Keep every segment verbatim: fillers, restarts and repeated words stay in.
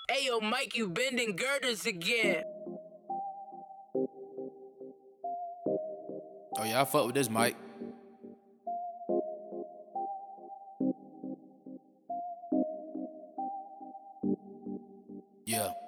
Ayo, Mike, you bending girders again. Oh yeah, I fuck with this mic. Yeah.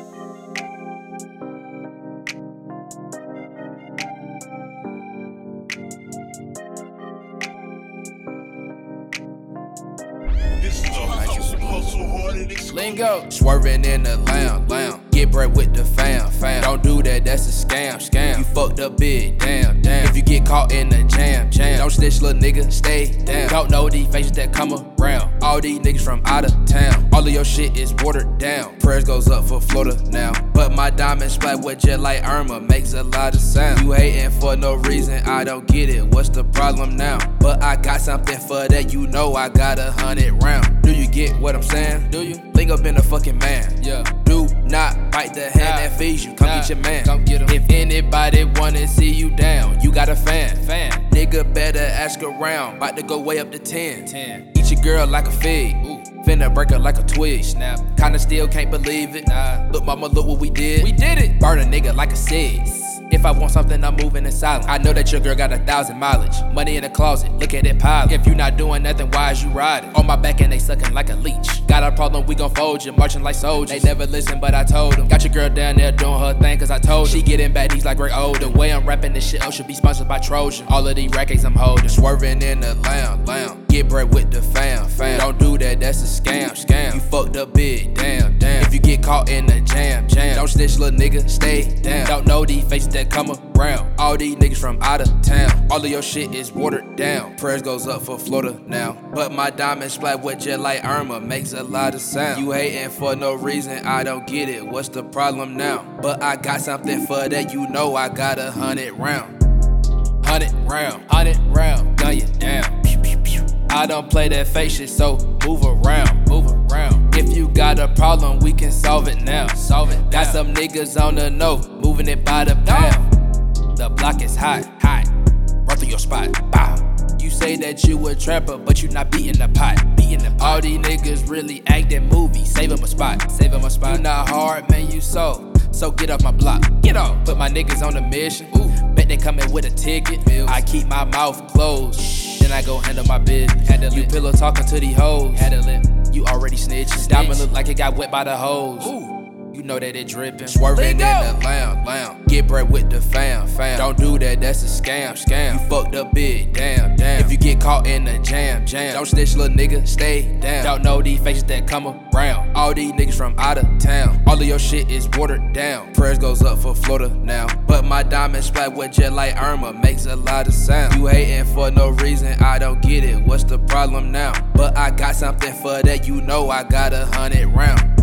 This is a hustle, hustle hard and exclusive. Lingo. Swerving in the lounge, lounge. Get bread with the fam, fam. Don't do that, that's a scam, scam. You fucked up big, damn, damn. If you get caught in the jam, jam. Don't snitch, little nigga, stay down. Don't know these faces that come around. All these niggas from out of town. All of your shit is watered down. Prayers goes up for Florida now. But my diamond splat with jet like Irma makes a lot of sound. You hating for no reason, I don't get it. What's the problem now? But I got something for that, you know I got a hundred round. Do you get what I'm saying? Do you? Link up in a fucking man. Yeah. Do not bite the hand nah. that feeds you. Come nah. get your man. Come get him. If anybody wanna see you down, you got a fan. Fan. Nigga better ask around. About to go way up to ten. ten. Eat your girl like a fig. Ooh. Finna break her like a twig. Snap. Kinda still can't believe it. Nah. Look, mama, look what we did. We did it. Burn a nigga like a cig. If I want something, I'm moving in silence. I know that your girl got a thousand mileage. Money in the closet, look at it pile. If you not doing nothing, why is you riding? On my back and they sucking like a leech. Got a problem, we gon' fold you, marching like soldiers. They never listen, but I told them. Got your girl down there doing her thing, cause I told her. She getting bad, these like Greg Oden. The way I'm rapping this shit, oh, should be sponsored by Trojan. All of these rackets I'm holding. Swerving in the lounge, lounge. Get bread with the fam, fam. Don't do that, that's a scam, scam. You fucked up big, damn, damn. If you get caught in the jam, jam. Don't snitch, little nigga, stay down. Don't know these faces that come around. All these niggas from out of town. All of your shit is watered down. Prayers goes up for Florida now. But my diamond splat with jet like Irma makes a lot of sound. You hating for no reason, I don't get it. What's the problem now? But I got something for that, you know I got a hundred round. Hundred round, hundred round, gun you down. Pew, pew, pew. I don't play that fake shit, so move around, move around. If you got a problem, we can solve it now. Solve it. Got some niggas on the know, moving it by the pound. The block is hot, hot. Run through your spot, bow. You say that you a trapper, but you not beating the pot, beating the pot. All these niggas really acting movies. Save them a spot, save them a spot. You not hard, man, you so. So get off my block, get off. Put my niggas on a mission. Ooh, bet they coming with a ticket. Bills. I keep my mouth closed. Shh. Then I go handle my business. Handle you it. Pillow talking to these hoes. Handle it. You already snitching. Snitch. Diamond look like it got wet by the hose. Ooh. You know that it drippin'. Swerving in the lounge, lounge. Get bread with the fam, fam. Don't do that, that's a scam, scam. You fucked up big, damn, damn. If you get caught in the jam, jam. Don't snitch, little nigga, stay down. Don't know these faces that come around. All these niggas from out of town. All of your shit is watered down. Prayers goes up for Florida now. But my diamond splat with jet like Irma makes a lot of sound. You hating for no reason, I don't get it. What's the problem now? But I got something for that, you know I got a hundred round.